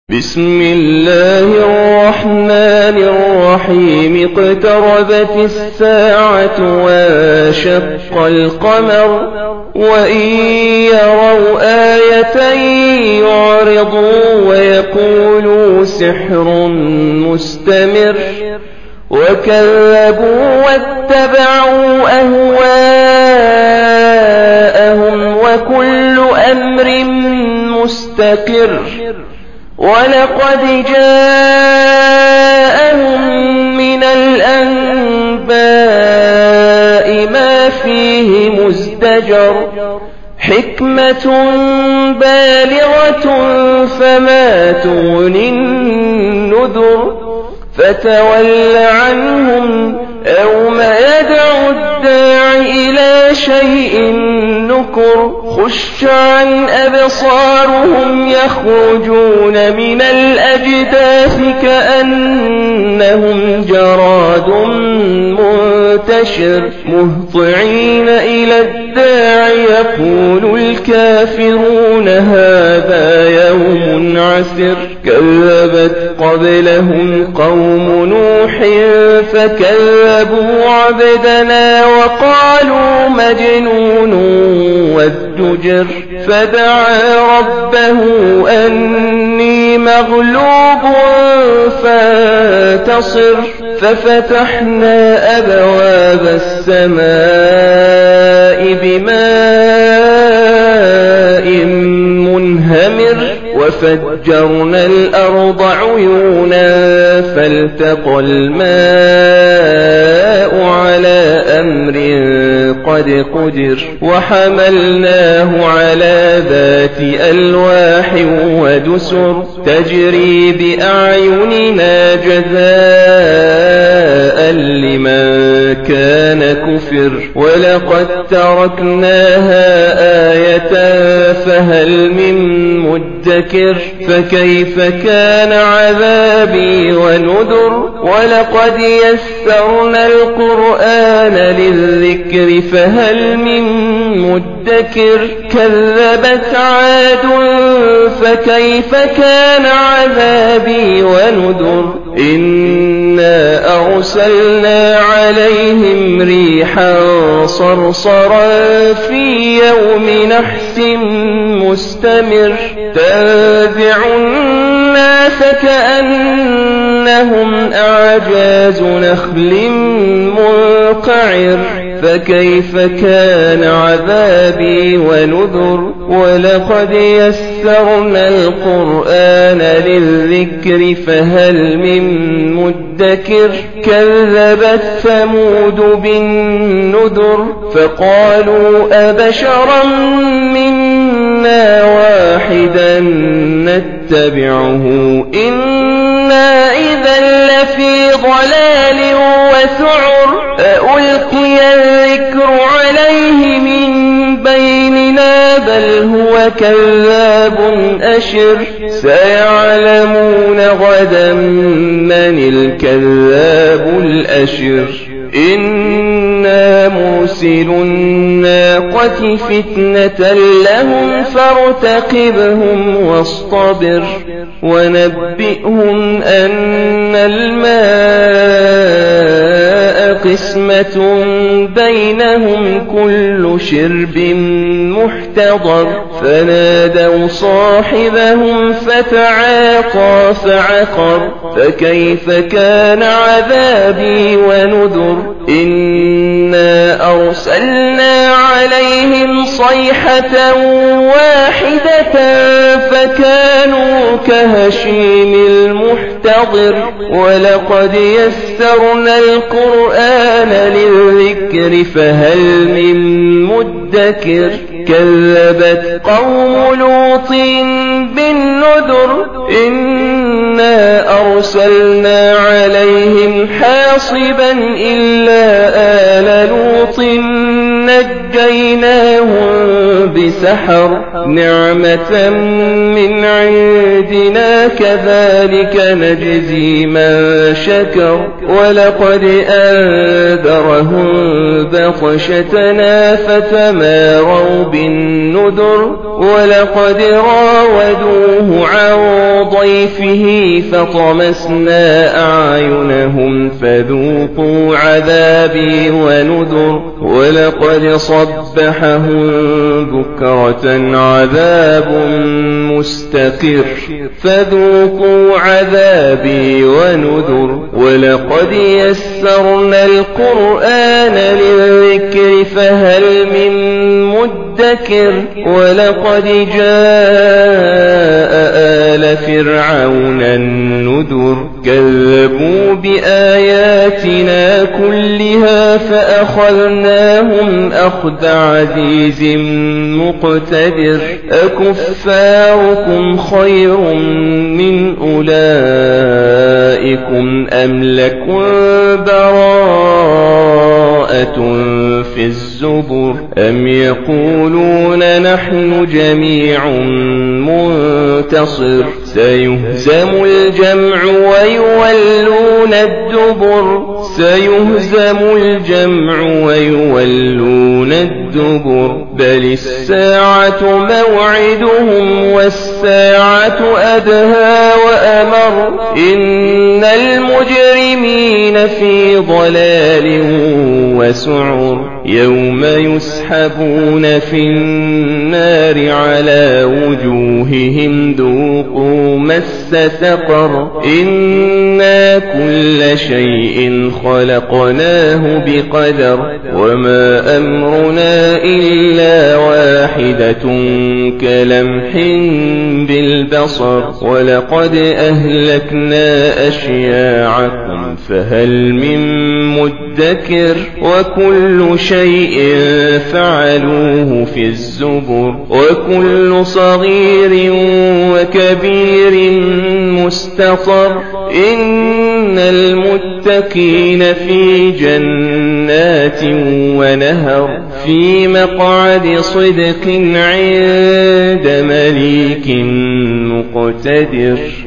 بسم الله الرحمن الرحيم. اقتربت الساعة وانشق القمر وإن يروا آية يعرضوا ويقولوا سحر مستمر وكذبوا واتبعوا أهواءهم وكل أمر مستقر. ولقد جاءهم من الأنباء ما فيه مزدجر حكمة بالغة فما تغني النذر. فتول عنهم يوم يدعو الداعي إلى شيء نكر. خش عن أبصارهم يخرجون من الأجداث كأنهم جراد منتشر مهطعين إلى الداعي يقول الكافرون هذا يوم عسر. كذبت قبلهم قوم نوح فكذبوا عبدنا وقالوا مجنون وازدجر. فدعا ربه أني مغلوب فانتصر. ففتحنا أبواب السماء بماء منهمر وفجرنا الأرض عيونا فالتقى الماء على أمر قد قدر. وحملناه على ذات ألواح ودسر تجري بأعيننا جزاء لمن كان كفر. ولقد تركناها آية فهل من مدكر. فكيف كان عذابي ونذر. ولقد يسرنا القرآن للذكر فهل من مدكر. كذبت عاد فكيف كان عذابي ونذر. إنا أرسلنا عليهم ريحا صرصرا في يوم نحس مستمر تنزع الناس كأنهم أعجاز نخل منقعر. فكيف كان عذابي ونذر. ولقد يسرنا القرآن للذكر فهل من مدكر. كذبت ثمود بالنذر فقالوا أبشرا منا واحدا نتبعه إنا إذا لفي ضلال وسعر. ألقي الذكر عليه من بيننا بل هو كذاب أشر. سيعلمون غدا من الكذاب الأشر. إنا مرسل الناقة فتنة لهم فارتقبهم واصطبر. ونبئهم أن الماء قسمة بينهم كل شرب محتضر. فنادوا صاحبهم فتعاطى فعقر. فكيف كان عذابي ونذر. إنا أرسلنا عليهم صيحة واحدة فكانوا كهشيم المحتضر. ولقد يسرنا القرآن للذكر فهل من مدكر. كذبت قوم لوط بالنذر. إنا أرسلنا عليهم حاصبا إلا آل لوط نجيناهم بسحر نعمة من عندنا كذلك نجزي من شكر ولقد أنذرهم بطشتنا فتماروا بالنذر ولقد راودوه عن ضيفه فطمسنا أعينهم فذوقوا عذابي ونذر ولقد صبحهم بكرة عذاب مستقر فذوقوا عذابي ونذر ولقد يسرنا القرآن للذكر فهل من مدكر ولقد جاء آل فرعون النذر كذبوا بآياتنا كلها فأخذناهم أخذ عزيز مقتدر أكفاركم خير من أولئكم أم لكم براءة في الزبر أم يقولون نحن جميع منتصر سيهزم الجمع ويولون الدبر بل الساعة موعدهم والساعة أدهى وأمر إن المجرمين في ضلال وسعر يوم يسحبون في النار على وجوههم ذوقوا مس سقر إنا كل شيء خلقناه بقدر وما أمرنا إلا واحدة كلمح بالبصر ولقد أهلكنا أشياعكم فهل من مدكر وكل شيء فعلوه في الزبر وكل صغير وكبير مستطر إن المتقين في جنات ونهر في مقعد صدق عند مليك مقتدر